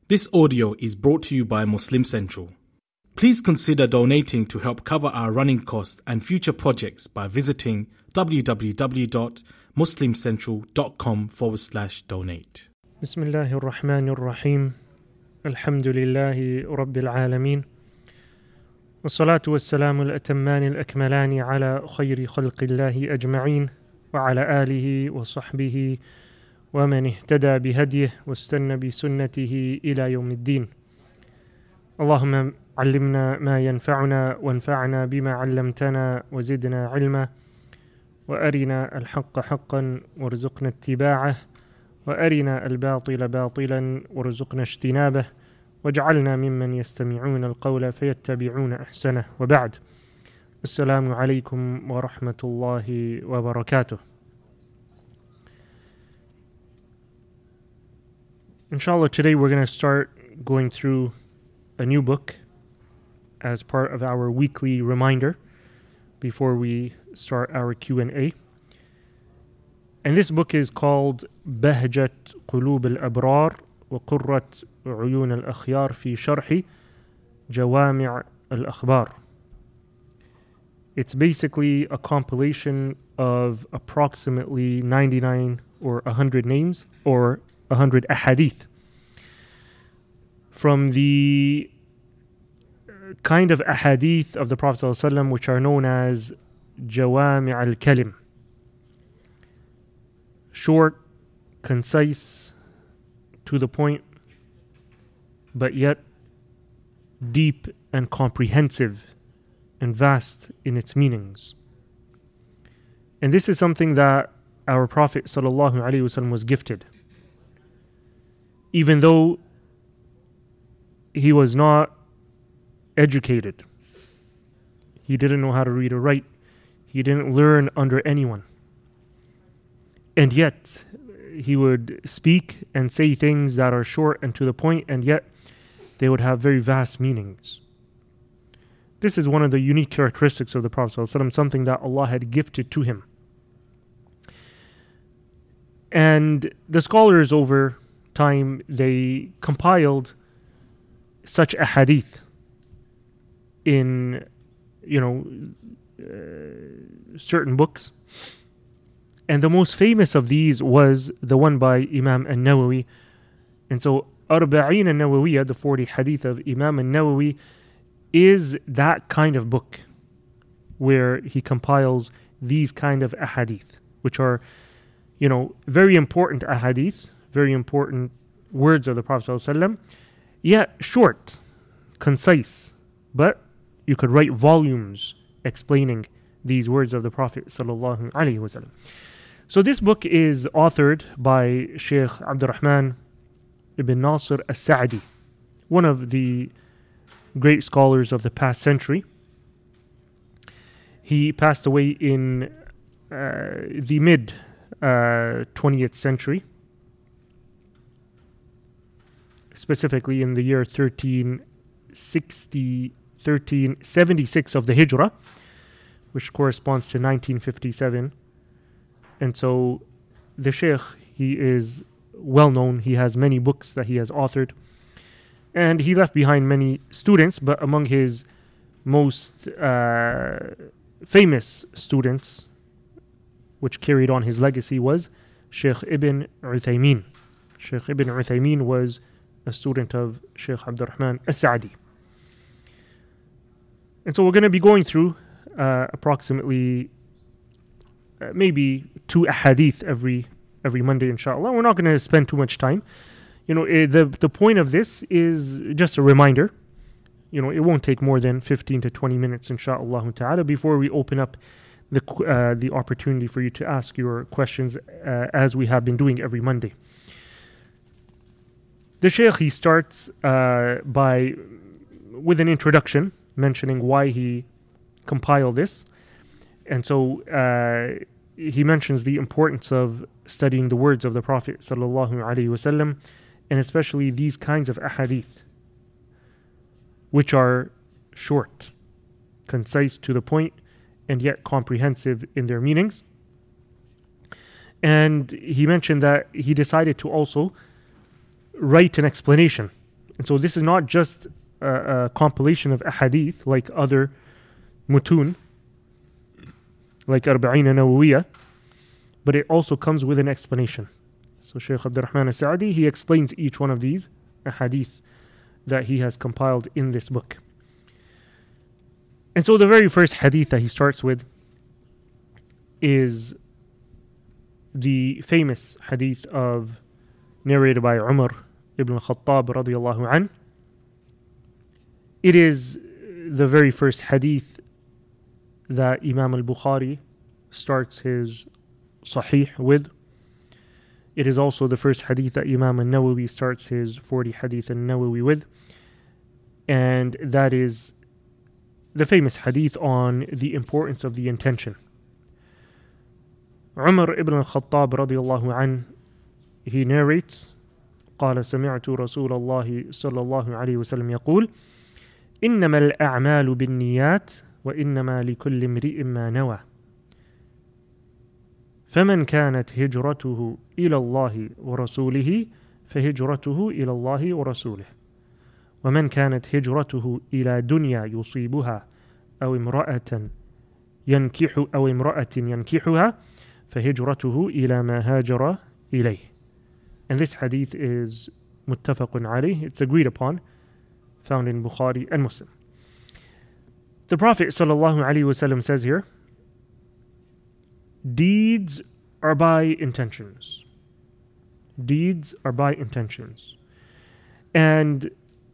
This audio is brought to you by Muslim Central. Please consider donating to help cover our running costs and future projects by visiting www.muslimcentral.com/donate. بسم الله الرحمن الرحيم الحمد لله رب العالمين والصلاة والسلام الأتمان الأكملان على خير خلق الله أجمعين وعلى آله وصحبه ومن اهتدى بهديه واستنى بسنته إلى يوم الدين. اللهم علمنا ما ينفعنا وانفعنا بما علمتنا وزدنا علما وأرنا الحق حقا وارزقنا اتباعه وأرنا الباطل باطلا وارزقنا اجتنابه واجعلنا ممن يستمعون القول فيتبعون أحسنه. وبعد، السلام عليكم ورحمة الله وبركاته. Inshallah, today we're going to start going through a new book as part of our weekly reminder before we start our Q&A. And this book is called بهجة قلوب الأبرار وقرة عيون الأخيار في شرح جوامع الأخبار. It's basically a compilation of approximately 99 or 100 names or 100 ahadith from the kind of ahadith of the Prophet ﷺ which are known as Jawami' al-Kalim. Short, concise, to the point, but yet deep and comprehensive and vast in its meanings. And this is something that our Prophet ﷺ was gifted. Even though he was not educated, he didn't know how to read or write, he didn't learn under anyone. And yet, he would speak and say things that are short and to the point, and yet they would have very vast meanings. This is one of the unique characteristics of the Prophet ﷺ, something that Allah had gifted to him. And the scholars over time, they compiled such a hadith in, certain books. And the most famous of these was the one by Imam al-Nawawi. And so Arba'in al-Nawawiyya, the 40 hadith of Imam al-Nawawi, is that kind of book where he compiles these kind of ahadith, which are, very important ahadith, very important words of the Prophet ﷺ, yet short, concise, but you could write volumes explaining these words of the Prophet ﷺ. So this book is authored by Sheikh Abdurrahman ibn Nasir al-Sa'di, one of the great scholars of the past century. He passed away in the mid 20th century, specifically in the year 1376 of the Hijrah, which corresponds to 1957. And so the Sheikh, he is well known. He has many books that he has authored. And he left behind many students, but among his most famous students, which carried on his legacy, was Sheikh Ibn Uthaymeen. Sheikh Ibn Uthaymeen was a student of Sheikh Abdurrahman al-Sa'di. And so we're going to be going through approximately maybe 2 ahadith every Monday, inshallah. We're not going to spend too much time. The point of this is just a reminder. It won't take more than 15 to 20 minutes, inshallah ta'ala, before we open up the opportunity for you to ask your questions as we have been doing every Monday. The Shaykh, he starts with an introduction mentioning why he compiled this. And so he mentions the importance of studying the words of the Prophet ﷺ, and especially these kinds of ahadith, which are short, concise, to the point, and yet comprehensive in their meanings. And he mentioned that he decided to also write an explanation And so this is not just a compilation of ahadith like other mutun, like Arba'in Nawawiyah, but it also comes with an explanation. So Shaykh Abdurrahman As-Sa'di, he explains each one of these ahadith that he has compiled in this book. And so the very first hadith that he starts with is the famous hadith narrated by Umar ibn Khattab radiyallahu anh. It is the very first hadith that Imam al-Bukhari starts his Sahih with. It is also the first hadith that Imam al-Nawawi starts his 40 hadith al-Nawawi with. And that is the famous hadith on the importance of the intention. Umar ibn al-Khattab radiyallahu anh, he narrates, قال سمعت رسول الله صلى الله عليه وسلم يقول إنما الأعمال بالنيات وإنما لكل امرئ ما نوى فمن كانت هجرته إلى الله ورسوله فهجرته إلى الله ورسوله ومن كانت هجرته إلى دنيا يصيبها أو امرأة ينكحها فهجرته إلى ما هاجر إليه. And this hadith is muttafaqun alayh, it's agreed upon, found in Bukhari and Muslim. The Prophet ﷺ says here, deeds are by intentions. Deeds are by intentions. And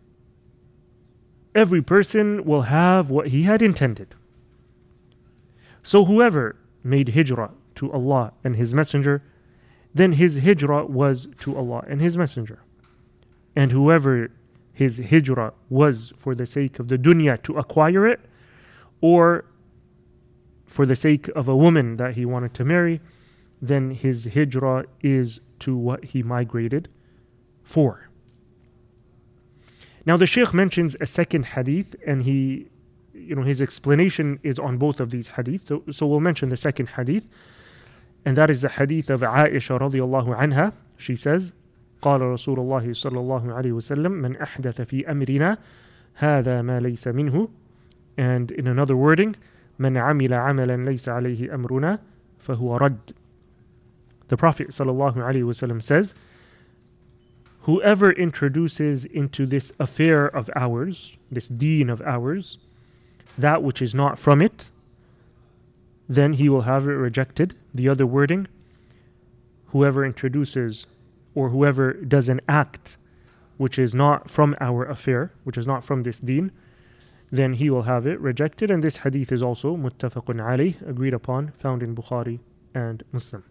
every person will have what he had intended. So whoever made hijrah to Allah and His Messenger, then his hijrah was to Allah and His Messenger. And whoever his hijrah was for the sake of the dunya to acquire it, or for the sake of a woman that he wanted to marry, then his hijrah is to what he migrated for. Now the Shaykh mentions a second hadith, and his explanation is on both of these hadith. So we'll mention the second hadith, and that is the hadith of Aisha radiyallahu anha. She says, قال رسول الله صلى الله عليه وسلم من أحدث في أمرنا هذا ما ليس منه. And in another wording, من عمل عملا ليس عليه أمرنا فهو رد. The Prophet صلى الله عليه وسلم says, whoever introduces into this affair of ours, this deen of ours, that which is not from it, then he will have it rejected. The other wording, whoever introduces or whoever does an act which is not from our affair, which is not from this deen, then he will have it rejected. And this hadith is also muttafaqun alayh, agreed upon, found in Bukhari and Muslim.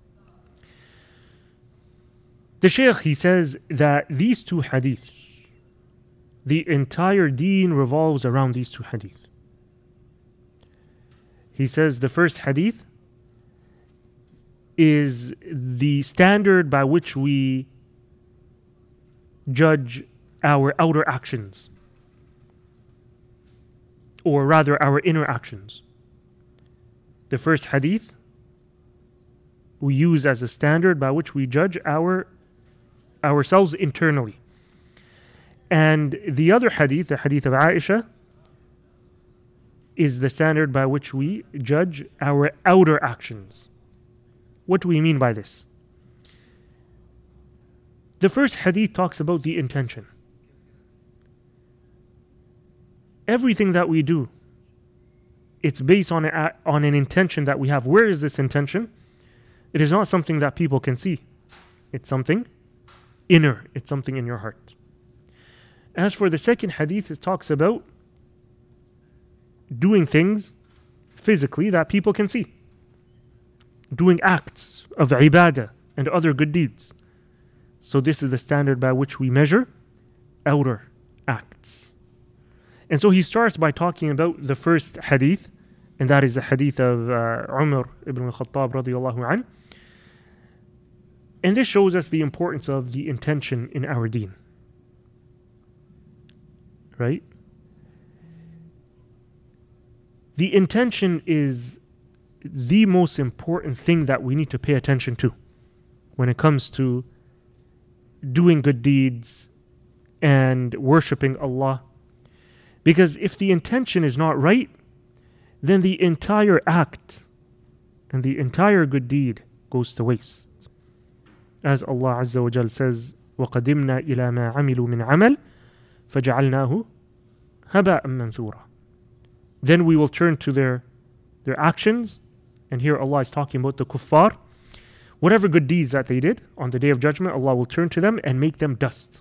The Shaykh, he says that these two hadiths, the entire deen revolves around these two hadiths. He says the first hadith is the standard by which we judge our outer actions, or rather our inner actions. The first hadith we use as a standard by which we judge ourselves internally. And the other hadith, the hadith of Aisha, is the standard by which we judge our outer actions. What do we mean by this? The first hadith talks about the intention. Everything that we do, it's based on an intention that we have. Where is this intention? It is not something that people can see. It's something inner. It's something in your heart. As for the second hadith, it talks about doing things physically that people can see. Doing acts of ibadah and other good deeds. So this is the standard by which we measure outer acts. And so he starts by talking about the first hadith, and that is the hadith of Umar ibn al-Khattab radiyallahu anh. And this shows us the importance of the intention in our deen. Right? The intention is the most important thing that we need to pay attention to when it comes to doing good deeds and worshipping Allah. Because if the intention is not right, then the entire act and the entire good deed goes to waste. As Allah Azza wa Jal says, وَقَدِمْنَا إِلَى مَا عَمِلُوا مِنْ عَمَلٍ فَجَعَلْنَاهُ هَبَاءً مَنْثُورًا. Then we will turn to their actions, and here Allah is talking about the kuffar. Whatever good deeds that they did on the Day of Judgment, Allah will turn to them and make them dust,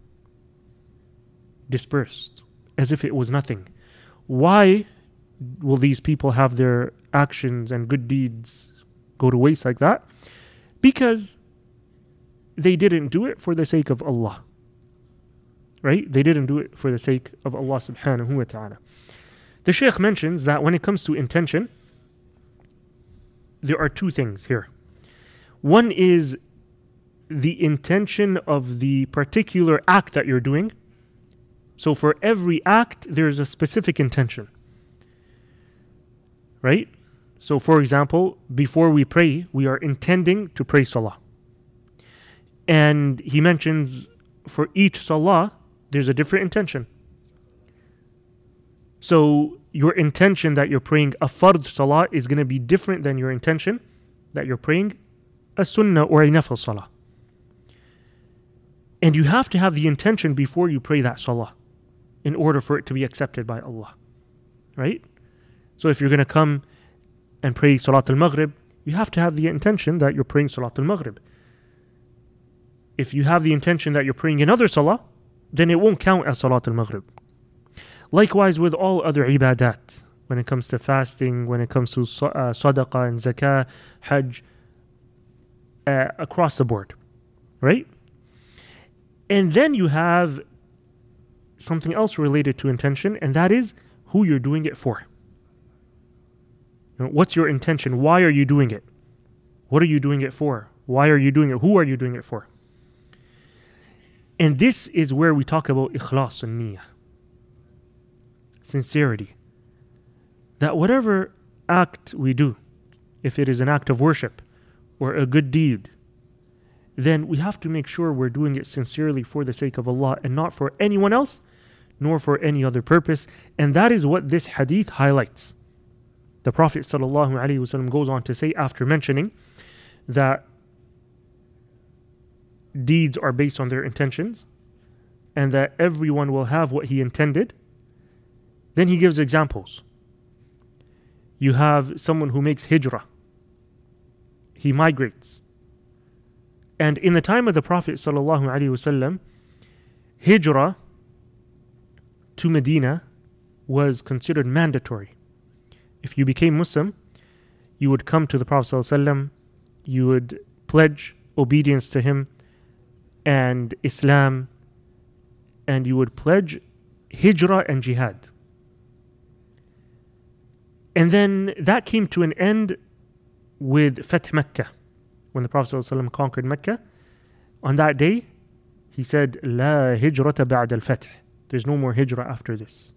dispersed, as if it was nothing. Why will these people have their actions and good deeds go to waste like that? Because they didn't do it for the sake of Allah. Right? They didn't do it for the sake of Allah subhanahu wa ta'ala. The Shaykh mentions that when it comes to intention, there are two things here. One is the intention of the particular act that you're doing. So for every act, there's a specific intention. Right? So for example, before we pray, we are intending to pray salah. And he mentions for each salah, there's a different intention. So your intention that you're praying a fard salah is going to be different than your intention that you're praying a sunnah or a nafil salah. And you have to have the intention before you pray that salah in order for it to be accepted by Allah. Right? So if you're going to come and pray Salat al-Maghrib, you have to have the intention that you're praying Salat al-Maghrib. If you have the intention that you're praying another salah, then it won't count as Salat al-Maghrib. Likewise with all other ibadat, when it comes to fasting, when it comes to sadaqah and zakah, hajj, across the board, right? And then you have something else related to intention, and that is who you're doing it for. What's your intention? Why are you doing it? What are you doing it for? Why are you doing it? Who are you doing it for? And this is where we talk about ikhlas and niyyah. Sincerity. That whatever act we do, if it is an act of worship or a good deed, then we have to make sure we're doing it sincerely for the sake of Allah and not for anyone else, nor for any other purpose. And that is what this hadith highlights. The Prophet ﷺ goes on to say, after mentioning that deeds are based on their intentions and that everyone will have what he intended, then he gives examples. You have someone who makes hijrah. He migrates. And in the time of the Prophet ﷺ, hijrah to Medina was considered mandatory. If you became Muslim, you would come to the Prophet ﷺ, you would pledge obedience to him and Islam, and you would pledge hijrah and jihad. And then that came to an end with Fath Mecca. When the Prophet ﷺ conquered Mecca, on that day, he said, لا هجرة بعد الفتح. There's no more hijrah after this.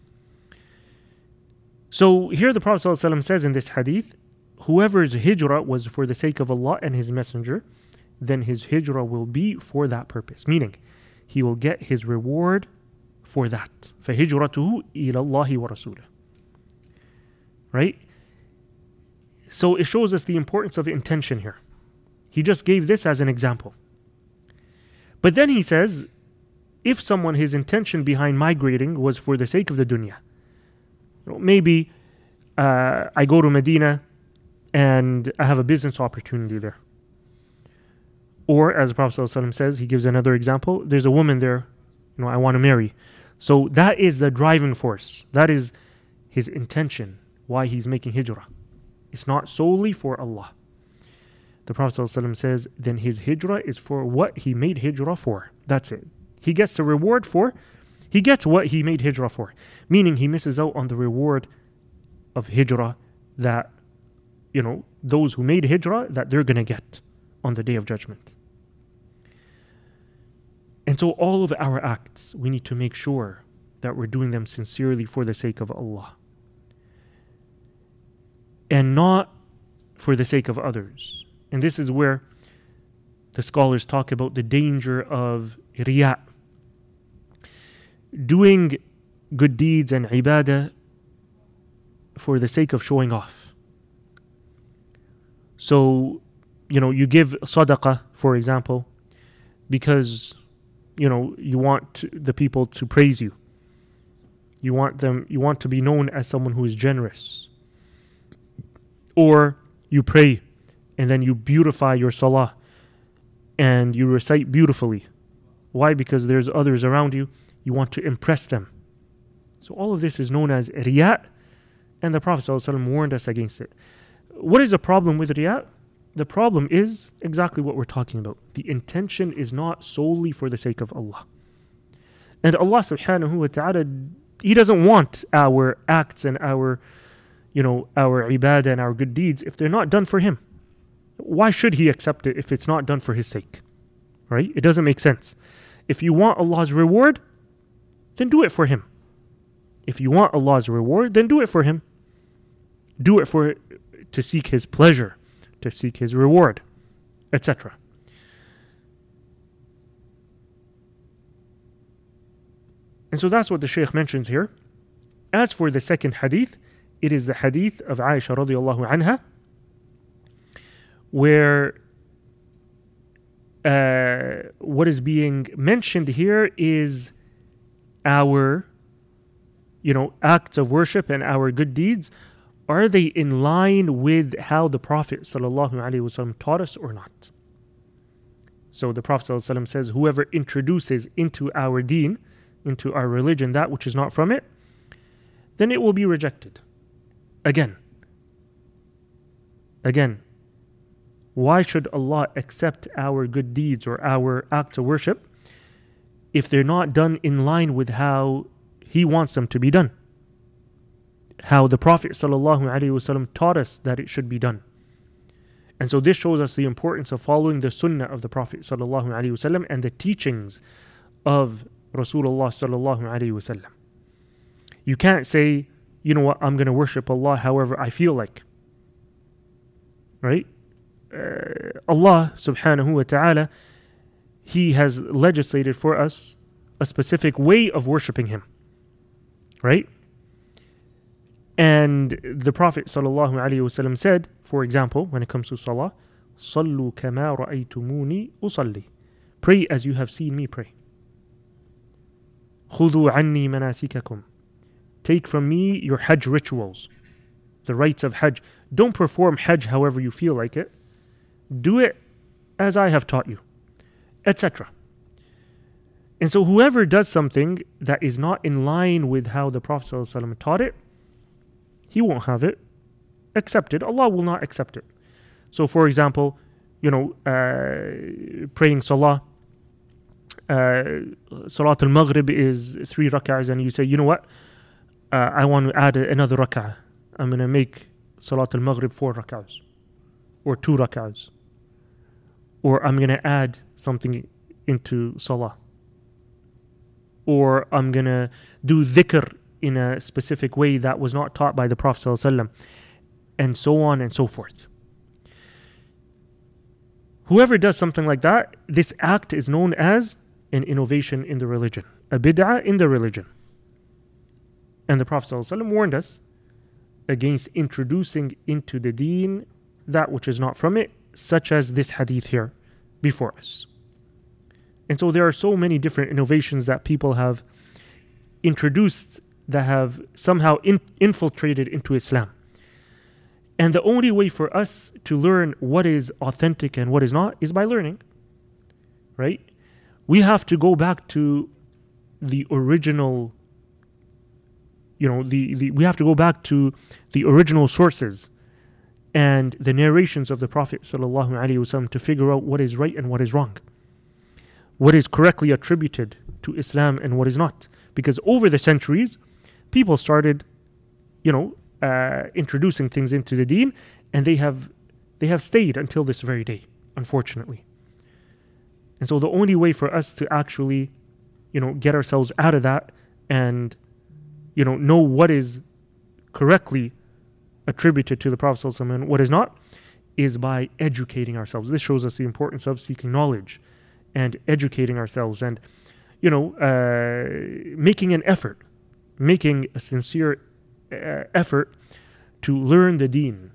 So here the Prophet ﷺ says in this hadith, whoever's hijrah was for the sake of Allah and His Messenger, then his hijrah will be for that purpose. Meaning, he will get his reward for that. فَهِجْرَتُهُ إِلَى اللَّهِ وَرَسُولِهِ. Right? So it shows us the importance of intention here. He just gave this as an example. But then he says, if someone, his intention behind migrating was for the sake of the dunya, maybe I go to Medina and I have a business opportunity there. Or as the Prophet ﷺ says, he gives another example, there's a woman there, I want to marry. So that is the driving force. That is his intention, why he's making hijrah. It's not solely for Allah. The Prophet ﷺ says, then his hijrah is for what he made hijrah for. That's it. He gets the reward for, he gets what he made hijrah for. Meaning he misses out on the reward of hijrah that, those who made hijrah, that they're going to get on the Day of Judgment. And so all of our acts, we need to make sure that we're doing them sincerely for the sake of Allah. And not for the sake of others. And this is where the scholars talk about the danger of riya, doing good deeds and ibadah for the sake of showing off. So, you give sadaqah, for example, because, you want the people to praise you. You want to be known as someone who is generous. Or you pray and then you beautify your salah and you recite beautifully. Why? Because there's others around you. You want to impress them. So all of this is known as riya, and the Prophet ﷺ warned us against it. What is the problem with riya? The problem is exactly what we're talking about. The intention is not solely for the sake of Allah. And Allah subhanahu wa ta'ala, He doesn't want our acts and our ibadah and our good deeds if they're not done for Him. Why should He accept it if it's not done for His sake? Right? It doesn't make sense. If you want Allah's reward, then do it for Him. If you want Allah's reward, then do it for Him. Do it to seek His pleasure, to seek His reward, etc. And so that's what the Shaykh mentions here. As for the second hadith, it is the hadith of Aisha radiallahu anha, where what is being mentioned here is our acts of worship and our good deeds. Are they in line with how the Prophet ﷺ taught us or not? So the Prophet ﷺ says, whoever introduces into our deen, into our religion, that which is not from it, then it will be rejected. Again, why should Allah accept our good deeds or our acts of worship if they're not done in line with how He wants them to be done? How the Prophet ﷺ taught us that it should be done. And so this shows us the importance of following the sunnah of the Prophet ﷺ and the teachings of Rasulullah ﷺ. You can't say, you know what, I'm going to worship Allah however I feel like. Right? Allah subhanahu wa ta'ala, He has legislated for us a specific way of worshipping Him. Right? And the Prophet ﷺ said, for example, when it comes to salah, صَلُّوا كَمَا رَأَيْتُمُونِي أُصَلِّي. Pray as you have seen me pray. خُذُوا عَنِّي مَنَاسِكَكُمْ. Take from me your Hajj rituals, the rites of Hajj. Don't perform Hajj however you feel like it. Do it as I have taught you, etc. And so whoever does something that is not in line with how the Prophet ﷺ taught it, he won't have it accepted. Allah will not accept it. So for example, praying salah, Salat al-Maghrib is 3 rak'ahs, and you say, you know what, I want to add another rak'ah. I'm going to make Salat al-Maghrib 4 rak'ahs or 2 rak'ahs, or I'm going to add something into salah, or I'm going to do dhikr in a specific way that was not taught by the Prophet ﷺ, and so on and so forth. Whoever does something like that, this act is known as an innovation in the religion, a bid'ah in the religion. And the Prophet ﷺ warned us against introducing into the deen that which is not from it, such as this hadith here before us. And so there are so many different innovations that people have introduced that have somehow infiltrated into Islam. And the only way for us to learn what is authentic and what is not is by learning. Right? We have to go back to the original, we have to go back to the original sources and the narrations of the Prophet ﷺ to figure out what is right and what is wrong, what is correctly attributed to Islam and what is not. Because over the centuries, people started, introducing things into the deen, and they have stayed until this very day, unfortunately. And so the only way for us to actually, get ourselves out of that and, know what is correctly attributed to the Prophet ﷺ and what is not, is by educating ourselves. This shows us the importance of seeking knowledge and educating ourselves and, making an effort, making a sincere effort to learn the deen,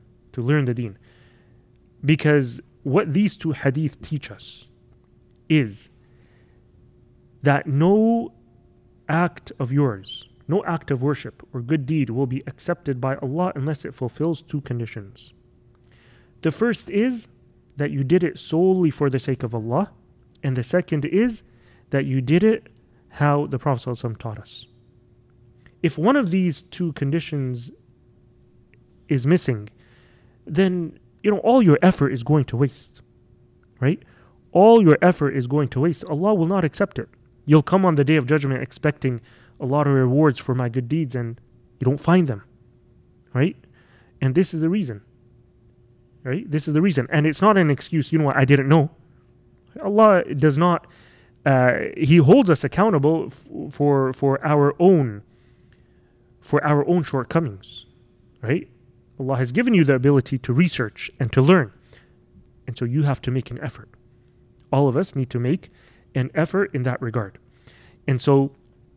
Because what these two hadith teach us is that no act of yours, no act of worship or good deed will be accepted by Allah unless it fulfills two conditions. The first is that you did it solely for the sake of Allah, and the second is that you did it how the Prophet ﷺ taught us. If one of these two conditions is missing, then all your effort is going to waste, right? All your effort is going to waste. Allah will not accept it. You'll come on the Day of Judgment expecting a lot of rewards for my good deeds, and you don't find them, right? And this is the reason, right? This is the reason. And it's not an excuse, I didn't know. Allah does not, He holds us accountable for our own shortcomings, right? Allah has given you the ability to research and to learn. And so you have to make an effort. All of us need to make an effort in that regard. And so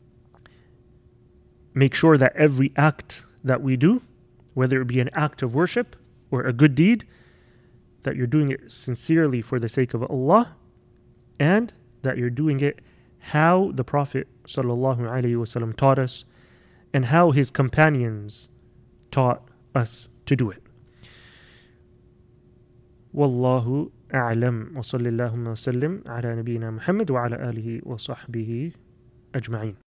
make sure that every act that we do, whether it be an act of worship or a good deed, that you're doing it sincerely for the sake of Allah, and that you're doing it how the Prophet ﷺ taught us, and how his companions taught us to do it. Wallahu a'lam, wa sallallahu wa sallim ala nabiyyina Muhammad wa ala alihi wa sahbihi ajma'in.